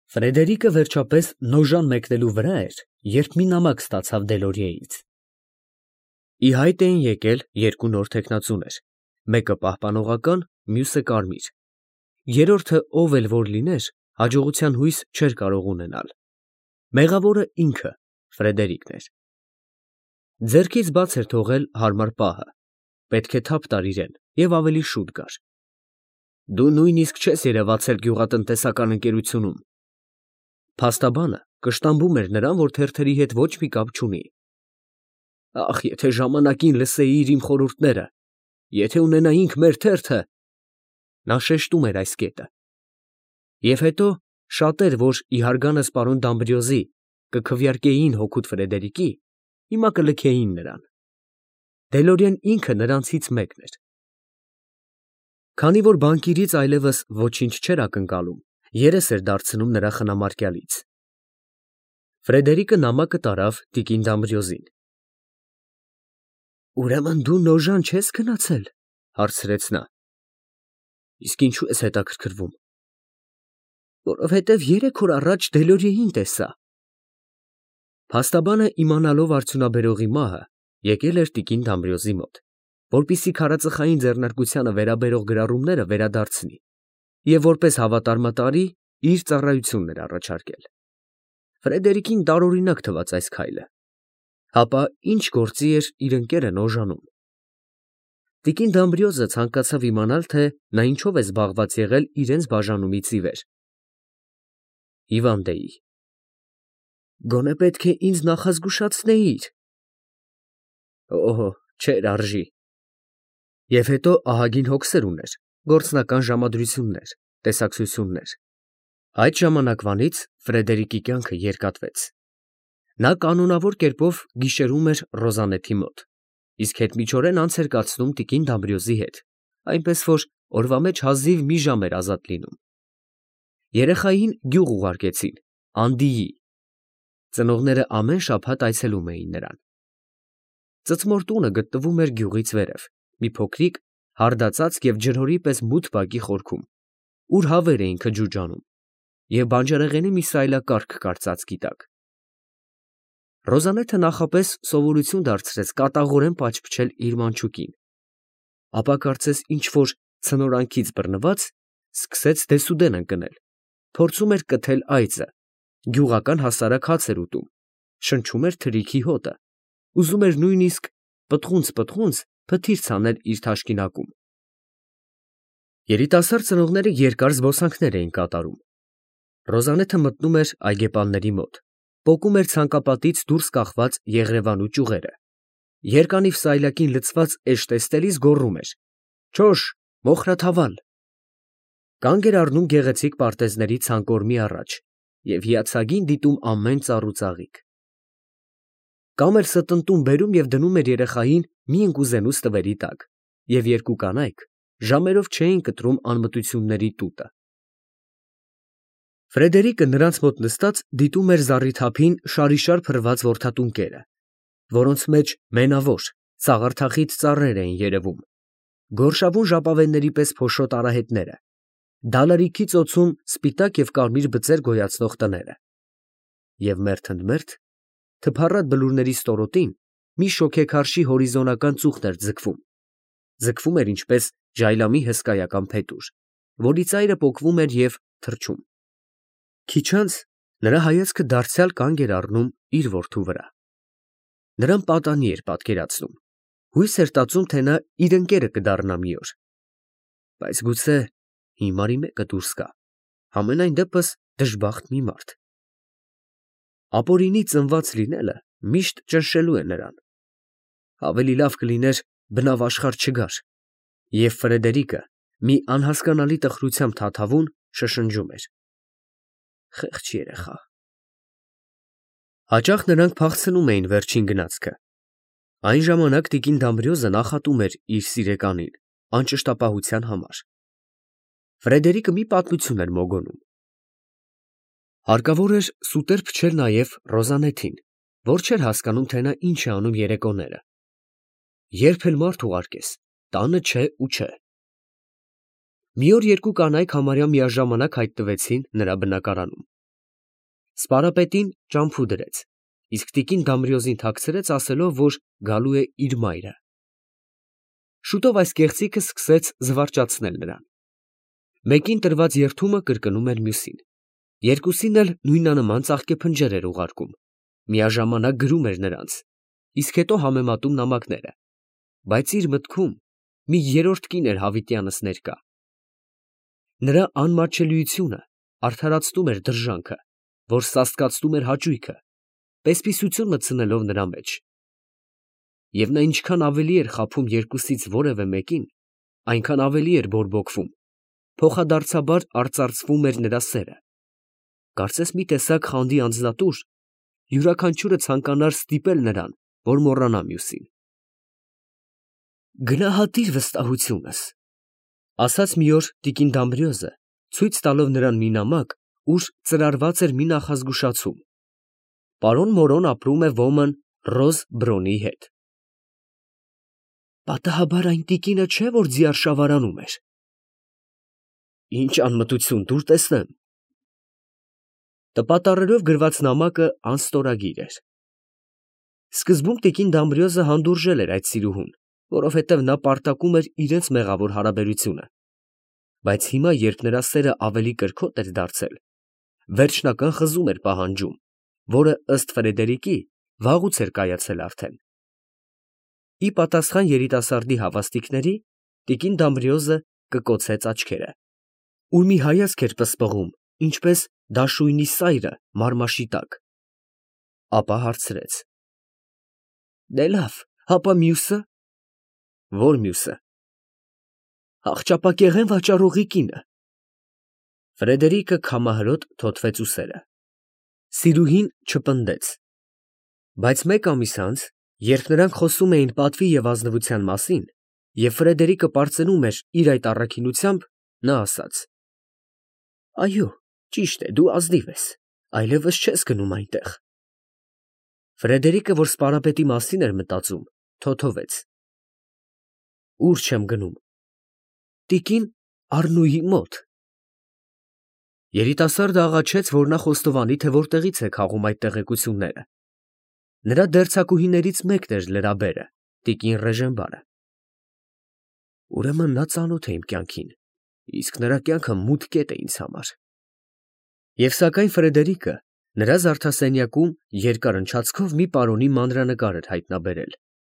Ֆրեդերիկը վերջապես նոժան մեկնելու վրա էր, երբ մի նամակ ստացավ Դելորիեից։ Ի հայտ էին եկել երկու նոր թեկնածուներ, մեկը պահպանողական, մյուսը կարմիր։ Երրորդը ով էլ որ լիներ, հաջողության հույս չէր կարող ունենալ։ Մեղավորը ինքը, Ֆրեդերիկն էր։ Ձեռքից բաց էր թողել հարմար պահը, պետք է թափ տար իրեն և ավելի շուտ գար։ Դու նույնիսկ չես երևացել գյուղատնտեսական ընկերությունում։ Փաստաբանը կշտամբում էր նրան, որ թերթերի հետ ոչ մի կապ չունի։ Ախ, եթե ժամանակին լսեիր իմ խորհուրդները, եթե ունենայինք մեր թերթը… Նա շեշտում էր այս կետը։ Եվ հետո շատեր, որ ի հարգանս պարոն Դամբրիոզի կքվեարկեին հօգուտ Ֆրեդերիկի, հիմա կլքեին նրան։ Դելորիեն ինքը նրանցից մեկն էր։ Քանի որ բանկիրից այլևս ոչինչ չէր ակնկալում, երես էր դարձնում նրա խնամարկյալից։ Ֆրեդերիկը նամակը տարավ տիկին Դամբրիոզին։ Ուրեմն դու նոժան չես գնացել, հարցրեց նա։ Իսկ ինչու ես հետաքրքրվում։ Որովհետև 3 օր առաջ Դելորիեին տեսա։ Փաստաբանը իմանալով արդյունաբերողի մահը, եկել էր տիկին Դամբրիոզի մոտ, որպեսզի քարածխային ձեռնարկությանը վերաբերող գրառումները վերադարձնի և որպես հավատարմատարի իր ծառայությունն էր առաջարկել։ Ֆրեդերիկին տարօրինակ թվաց այս քայլը։ Հապա ինչ գործի էր իր ընկերը նոժանում։ Տիկին Դամբրիոզը ցանկացավ իմանալ, թե նա ինչով է զբաղված եղել իրենց բաժանումից ի վեր։ Հիվանդ էի։ Գոնե պետք է ինձ նախազգուշացնեիր։ Օհո, չէր արժի։ Եվ հետո ահագին հոգսեր ուներ, գործնական ժամադրություններ, տեսակցություններ։ Այդ ժամանակվանից Ֆրեդերիկի կյանքը երկատվեց։ Նա կանոնավոր կերպով գիշերում էր Ռոզանեթի մոտ, իսկ հետմիջօրեն անց էր կացնում տիկին Դամբրիոզի հետ, այնպես որ օրվա մեջ հազիվ մի ժամ էր ազատ լինում։ Երեխային գյուղ ուղարկեցին, Անդիի։ Ծնողները ամեն շաբաթ այցելում էին նրան։ Ծծմոր տունը գտնվում էր գյուղից վերև, մի փոքրիկ, հարդածածկ և ջրհորի պես մութ բակի խորքում, ուր հավեր էին քջուջանում, և բանջարեղենի մի սայլակառք կար ծածկի տակ։ Ռոզանեթը նախապես սովորություն դարձրեց կատաղորեն պաչպչել իր մանչուկին, ապա կարծես ինչ֊որ ցնորանքից բռնված, սկսեց դեսուդեն ընկնել, փորձում էր կթել այծը, գյուղական հասարակ հաց էր ուտում, շնչում էր թրիքի հոտը, ուզում էր նույնիսկ պտղունց փթիր ցանել իր թաշկինակում։ Երիտասարդ ծնողները երկար զբոսանքներ էին կատարում։ Ռոզանեթը մտնում էր այգեպանների մոտ, պոկում էր ցանկապատից դուրս կախված եղրևանու ճյուղերը, երկանիվ սայլակին լցված էշ տեսնելիս գոռում էր. «Չոշ, մոխրաթավալ»։ Կանգ էր առնում գեղեցիկ պարտեզների ցանկորմի առաջ և հիացագին դիտում ամեն ծառ ու ծաղիկ։ Կամ էր ստնտում բերում և դնում էր երեխային մի ընկուզենու ստվերի տակ, և երկու կանայք ժամերով չէին կտրում անմտությունների տուտը։ Ֆրեդերիկը նրանց մոտ նստած դիտում էր զառիթափին շարիշար փռված որդատունկերը, որոնց մեջ մենավոր, սաղարթախիտ ծառեր էին երևում, գորշավուն ժապավենների պես փոշոտ արահետները, դալարիքի ծոցում սպիտակ և կարմիր բծեր գոյացնող տները։ Եվ մերթ ընդ մերթ թփառատ բլուրների ստորոտին մի շոգեքարշի հորիզոնական ծուխն էր ձգվում էր ինչպես ջայլամի հսկայական փետուր, որի ծայրը պոկվում էր և թռչում։ Քիչ անց նրա հայացքը դարձյալ կանգ էր առնում իր որդու վրա։ Նրան պատանի էր պատկերացնում, հույս էր տածում, թե նա իր ընկերը կդառնա մի օր։ Բայց գուցե հիմարի մեկը դուրս գա, համենայն դեպս դժբախտ մի մարդ։ Ապօրինի ծնված լինելը միշտ ճնշելու է նրան։ Ավելի լավ կլիներ բնավ աշխարհ չգար։ Եվ Ֆրեդերիկը մի անհասկանալի տխրությամբ թաթավուն շշնջում էր. Խեղճ երեխա։ Հաճախ նրանք փախցնում էին վերջին գնացքը։ Այն ժամանակ տիկին Դամբրիոզը նախատում էր իր սիրեկանին անճշտապահության համար։ Ֆրեդերիկը մի պատմություն էր մոգոնում։ Հարկավոր էր սուտեր փչել նաև Ռոզանեթին, որ չէր հասկանում, թե նա ինչ է անում երեկոները։ Երբ էլ մարդ ուղարկես, տանը չէ ու չէ։ Մի օր երկու կանայք համարյա միաժամանակ հայտնվեցին նրա բնակարանում։ Սպարապետին ճամփու դրեց, իսկ տիկին Դամրիոզին թաքցրեց, ասելով, որ գալու է իր մայրը։ Շուտով այս կեղծիքը սկսեց զվարճացնել նրան։ Մեկին տրված երդումը կրկնում էր մյուսին, երկուսին էլ նույնանման ծաղկեփնջեր էր ուղարկում, միաժամանակ գրում էր նրանց, իսկ հետո համեմատում նամակները, բայց իր մտքում մի երրորդ կին էր հավիտյանս ներկա։ Նրա անմատչելիությունը արդարացնում էր դրժանքը, որ սաստկացնում էր հաճույքը, պես-պիսություն մտցնելով նրա մեջ։ Եվ նա ինչքան ավելի էր խաբում երկուսից որևէ մեկին, այնքան ավելի էր բորբոքվում, փոխադարձաբար արծարծվում էր նրա սերը։ Կարծես մի տեսակ խանդի անձնատուր, յուրաքանչյուրը ցանկանար ստիպել նրան, որ մոռանա մյուսին։ Գնահատիր վստահությունս, ասաց մի օր տիկին Դամբրիոզը, ցույց տալով նրան մի նամակ, ուր ծրարված էր մի նախազգուշացում. պարոն Մորոն ապրում է ոմն Ռոզ Բրոնի հետ։ Պատահաբար այն տիկինը չէ, որ ձիարշավարանում էր։ Ինչ անմտություն, դուր տեսնեմ։ Տպատառերով գրված նամակը անստորագիր էր։ Սկզբում տիկին Դամբրիոզը հանդուրժել էր այդ սիրուհուն, որովհետև նա պարտակում էր իրենց մեղավոր հարաբերությունը, բայց հիմա, երբ նրա սերը ավելի կրքոտ էր դարձել, վերջնական խզում էր պահանջում, որը ըստ Ֆրեդերիկի վաղուց էր կայացել արդեն։ Ի պատասխան երիտասարդի հավաստիքների, տիկին Դամբրիոզը կկոցեց աչքերը, ուր մի հայացք էր պսպղում, ինչպես դաշույնի սայրը մարմաշի տակ, ապա հարցրեց. Դե լավ, հապա մյուսը։ Ո՞ր մյուսը։ Աղճապակեղեն վաճառողի կինը։ Ֆրեդերիկը քամահրոտ թոթվեց ուսերը։ Սիրուհին չպնդեց, բայց մեկ ամիս անց, երբ նրանք խոսում էին պատվի և ազնվության մասին, և Ֆրեդերիկը պարծենում էր իր այդ առաքինությամբ, նա ասաց. Այո, ճիշտ է, դու ազնիվ ես, այլևս չես գնում այնտեղ։ Ֆրեդերիկը, որ սպարապետի մասին էր մտածում, թոթվեց. Ուր չեմ գնում։ Տիկին Առնուի մոտ։ Երիտասարդը աղաչեց, որ նա խոստովանի, թե որտեղից է քաղում այդ տեղեկությունները։ Նրա դերձակուհիներից մեկն էր լրաբերը, տիկին Ռեժենբարը։ Ուրեմն նա ծանոթ է իմ կյանքին, իսկ նրա կյանքը մութ կետ է ինձ համար։ Եվ սակայն Ֆրեդերիկը նրա զարդասենյակում երկար ընթացքով մի պարոնի մանրանկար էր հայտնաբերել։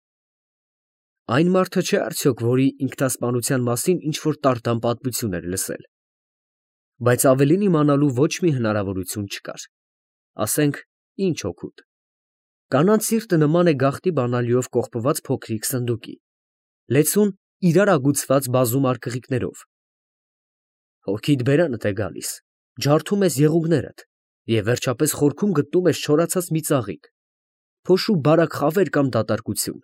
Այն մարդը չէ արդյոք, որի ինքնասպանության մասին ինչ-որ տարտան պատմություն էր լսել, բայց ավելին իմանալու ոչ մի հնարավորություն չկար, ասենք, ինչ օգուտ։ Կանանց սիրտը նման է գաղտնի բանալիով կողպված փոքրիկ սնդուկի, լեցուն իրար ագուցված բազում արկղիկներով։ Հոգիդ բերանդ է գալիս, ջարդում ես եղուգներդ և վերջապես խորքում գտնում ես չորացած մի ծաղիկ, փոշու բարակ խավեր կամ դատարկություն։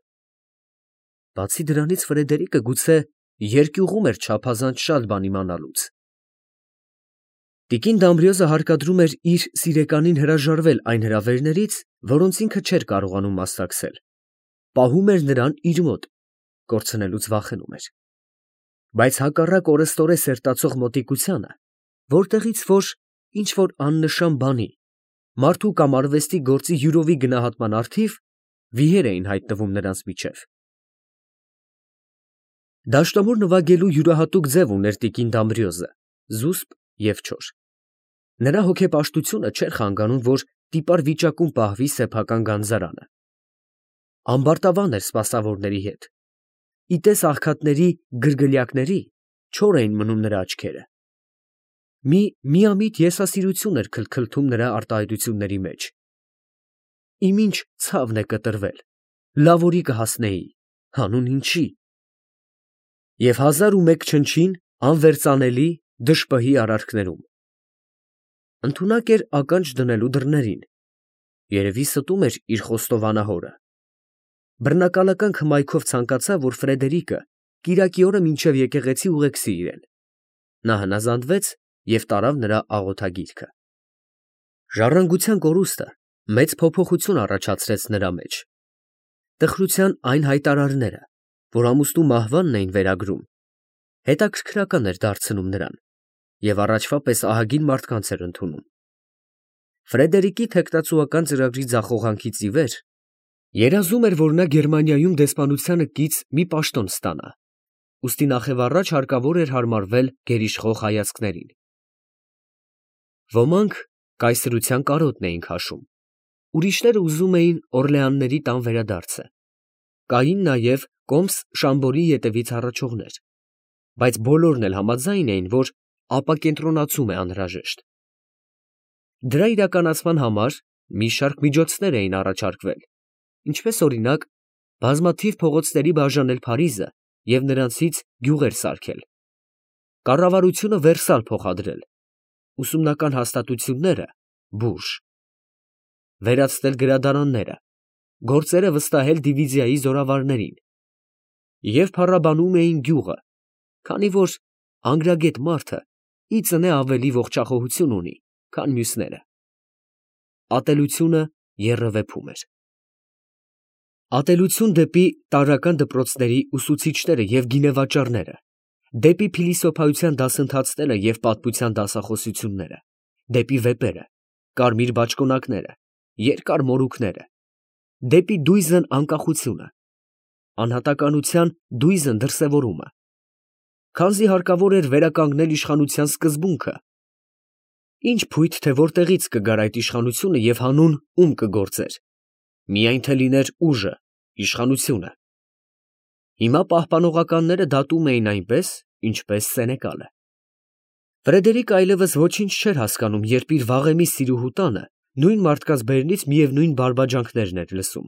Բացի դրանից Ֆրեդերիկը գուցե երկյուղում էր չափազանց շատ բան իմանալուց։ Տիկին Դամբրիոզը հարկադրում էր իր սիրեկանին հրաժարվել այն հրավերներից, որոնց ինքը չէր կարողանում մասնակցել, պահում էր նրան իր մոտ, կորցնելուց վախենում էր։ Բայց հակառակ օրըստօրե սերտացող մոտիկությանը, որտեղից որ ինչ-որ աննշան բանի, մարդու կամ արվեստի գործի յուրովի գնահատման առթիվ վիհեր էին հայտնվում նրանց միջև։ Դաշնամուր նվագելու յուրահատուկ ձև ուներ տիկին Դամբրիոզը, զուսպ և չոր։ Նրա հոգեպաշտությունը չէր խանգարում, որ տիպար վիճակում պահվի սեփական գանձարանը։ Ամբարտավան էր սպասավորների հետ։ Ի տես աղքատների գրգլյակների չոր էին մնում նրա աչքերը։ Մի միամիտ եսասիրություն էր քլքլթում նրա արտահայտությունների մեջ։ Իմ ինչ ցավն է կտրվել, լավորի կհասնեի, հանուն ինչի։ Եվ 1001 չնչին անվերծանելի դժպհի արարքներում։ Ընդունակ էր ականջ դնելու դռներին, երևի ստում էր իր խոստովանահորը։ Բռնակալական քմայքով ցանկացավ, որ Ֆրեդերիկը կիրակի օրը մինչև եկեղեցի ուղեկցի իրեն։ Նա հնազանդվեց և տարավ նրա աղոթագիրքը։ Ժառանգության կորուստը մեծ փոփոխություն առաջացրեց նրա մեջ։ Տխրության այն հայտարարները, որ ամուսնու մահվանն էին վերագրում, հետաքրքրական էր դարձնում նրան և առաջվա պես ահագին մարդկանց էր ընդունում։ Ֆրեդերիկի թեկնածուական ծրագրի ձախողանքից ի վեր երազում էր, որ նա Գերմանիայում դեսպանությանը կից մի պաշտոն ստանա, ուստի նախևառաջ հարկավոր էր հարմարվել գերիշխող հայացքներին։ Ոմանք կայսրության կարոտն էին քաշում, ուրիշները ուզում էին Օրլեանների տան վերադարձը, կային նաև Կոմս Շամբորի ետևից հառաչողներ, բայց բոլորն էլ համաձայն էին, որ ապակենտրոնացում է անհրաժեշտ։ Դրա իրականացման համար մի շարք միջոցներ էին առաջարկվել, ինչպես օրինակ բազմաթիվ փողոցների բաժանել Փարիզը և նրանցից գյուղեր սարքել, կառավարությունը Վերսալ փոխադրել, ուսումնական հաստատությունները Բուրժ, վերացնել գրադարանները, գործերը վստահել դիվիզիայի զորավարներին և փառաբանում էին գյուղը, քանի որ անգրագետ մարդը ի ծնե ավելի ողջախոհություն ունի, քան մյուսները։ Ատելությունը եռևեփում էր։ Ատելություն դեպի տարրական դպրոցների ուսուցիչները և գինեվաճառները, դեպի փիլիսոփայության դասընթացները և պատմության դասախոսությունները, դեպի վեպերը, կարմիր բաճկոնակները, երկար մորուքները, դեպի դույզն անկախությունը, անհատականության դույզն դրսևորումը, քանզի հարկավոր էր վերականգնել իշխանության սկզբունքը, ինչ փույթ թե որտեղից կգար այդ իշխանությունը և հանուն ում կգործեր, միայն թե լիներ ուժը, իշխանությունը։ Հիմա պահպանողականները դատում էին այնպես, ինչպես Սենեկալը։ Ֆրեդերիկը այլևս ոչինչ չէր հասկանում, երբ իր վաղեմի սիրուհու տանը նույն մարդկանց բերնից միևնույն բարբաջանքներն էր լսում։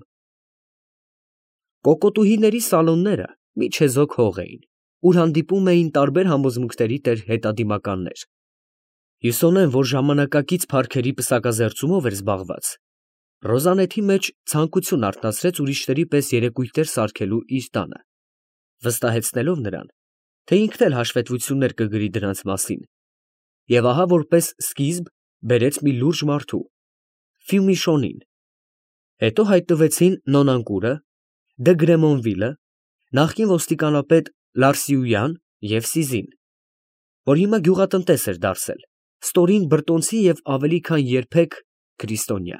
Կոկոտուհիների սալոնները մի չեզոք հող էին, ուր հանդիպում էին տարբեր համոզմունքների տեր հետադիմականներ։ Հյուսոնեն, որ ժամանակակից փառքերի պսակազերծումով էր զբաղված, Ռոզանեթի մեջ ցանկություն արթնացրեց ուրիշների պես երեկույթներ սարքելու իր տանը, վստահեցնելով նրան, թե ինքն էլ հաշվետվություններ կգրի դրանց մասին, և ահա որպես սկիզբ բերեց մի լուրջ մարդու, Ֆյումիշոնին, հետո հայտնվեցին Նոնանկուրը, Դը Գրեմոնվիլը, նախկին ոստիկանապետ Լարսիույան և Սիզին, որ հիմա գյուղատնտես էր դարձել, ստորին բրտոնցի և ավելի քան երբեք քրիստոնյա։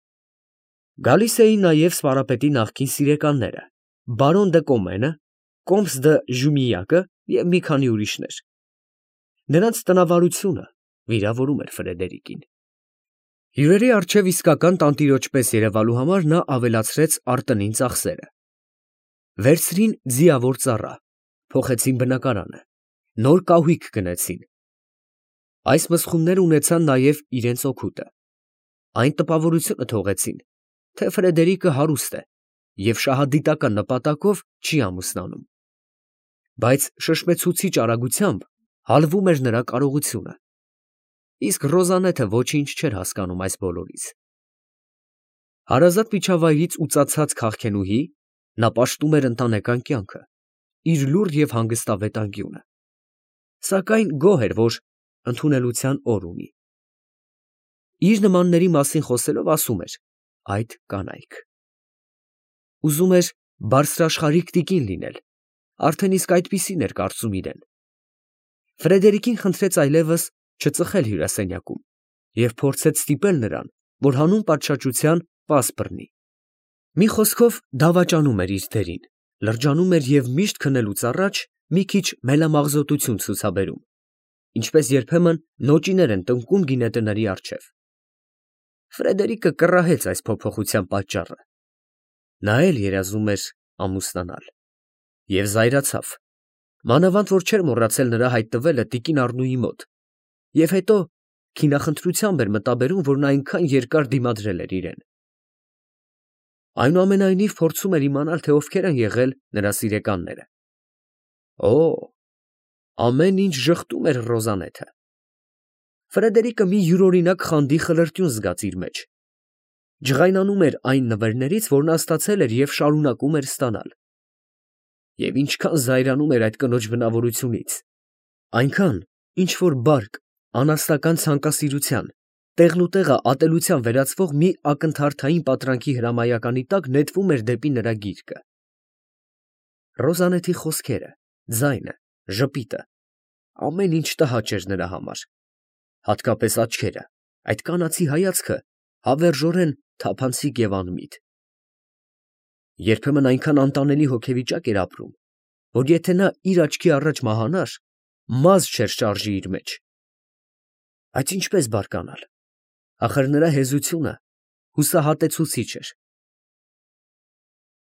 Գալիս էին նաև սպարապետի նախկին սիրեկանները, բարոն դը Կոմենը, կոմս դը Ժումիակը և մի քանի ուրիշներ։ Նրանց տնավարությունը վիրավորում էր Ֆրեդերիկին։ Հյուրերի առջև իսկական տանտիրոջ պես երևալու համար նա ավելացրեց արտտնին ծախսերը։ Վերցրին ձիավոր ծառա, փոխեցին բնակարանը, նոր կահույք գնեցին։ Այս մսխումները ունեցան նաև իրենց օգուտը։ Այն տպավորությունը թողեցին, թե Ֆրեդերիկը հարուստ է և շահադիտական նպատակով չի ամուսնանում։ Բայց շշմեցուցիչ արագությամբ հալվում էր նրա կարողությունը, իսկ Ռոզանեթը ոչինչ չէր հասկանում այս բոլորից։ Հարազատ միջավայրից ուծացած քաղքենուհի, նա պաշտում էր ընտանեկան կյանքը, իր լուռ և հանգստավետ անկյունը, սակայն գոհ էր, որ ընդունելության օր ունի։ Իր նմանների մասին խոսելով ասում էր. այդ կանայք։ Ուզում էր բարձրաշխարհիկ տիկին լինել, արդեն իսկ այդպիսին էր կարծում իրեն։ Ֆրեդերիկին խնդրեց այլևս չծխել հյուրասենյակում և փորձեց ստիպել նրան, որ հանուն պատշաճության պաս բռնի։ Մի խոսքով դավաճանում էր իր դերին, լրջանում էր և միշտ քնելուց առաջ մի քիչ մելամաղձոտություն ցուցաբերում, ինչպես երբեմն նոճիներ են տնկում գինետների առջև։ Ֆրեդերիկը կռահեց այս փոփոխության պատճառը։ Նա էլ երազում էր ամուսնանալ և զայրացավ, մանավանդ որ չէր մոռացել նրա հայտնվելը տիկին Առնուի մոտ, և հետո քինախնդրությամբ էր մտաբերում, որ նա այնքան երկար դիմադրել էր իրեն։ Այնուամենայնիվ փորձում էր իմանալ, թե ովքեր են եղել նրա սիրեկանները։ Օ՜, ամեն ինչ ժխտում էր Ռոզանեթը։ Ֆրեդերիկը մի յուրօրինակ խանդի խլրտյուն զգաց իր մեջ։ Ջղայնանում էր այն նվերներից, որ նա ստացել էր և շարունակում էր ստանալ։ Եվ ինչքան զայրանում էր այդ կնոջ բնավորությունից, այնքան, ինչ որ բարկ, անասնական ցանկասիրության, տեղնուտեղը ատելության վերածվող մի ակնթարթային պատրանքի հրամայականի տակ նետվում էր դեպի նրա գիրկը։ Ռոզանեթի խոսքերը, ձայնը, ժպիտը, ամեն ինչ տհաճ էր նրա համար, հատկապես աչքերը, այդ կանացի հայացքը, հավերժորեն թափանցիկ և անմիտ։ Երբեմն այնքան անտանելի հոգեվիճակ էր ապրում, որ եթե նա իր աչքի առաջ մահանար, մազ չէր շարժի իր մեջ։ Բայց ինչպե՞ս բարկանալ, ախր նրա հեզությունը հուսահատեցուցիչ էր։